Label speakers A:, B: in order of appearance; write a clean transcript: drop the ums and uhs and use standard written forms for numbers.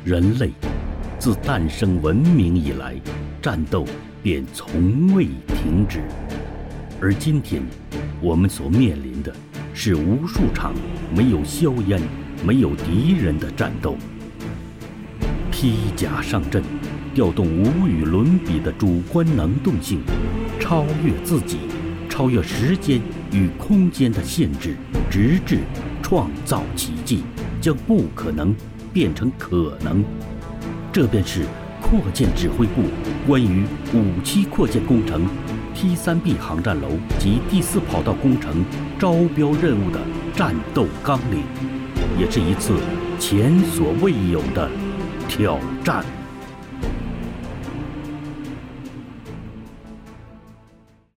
A: 人类自诞生文明以来，战斗便从未停止。而今天，我们所面临的是无数场没有硝烟、没有敌人的战斗。披甲上阵，调动无与伦比的主观能动性，超越自己，超越时间与空间的限制，直至创造奇迹，将不可能变成可能。这便是扩建指挥部关于5期扩建工程 T3B 航站楼及第4跑道工程招标任务的战斗纲领，也是一次前所未有的挑战。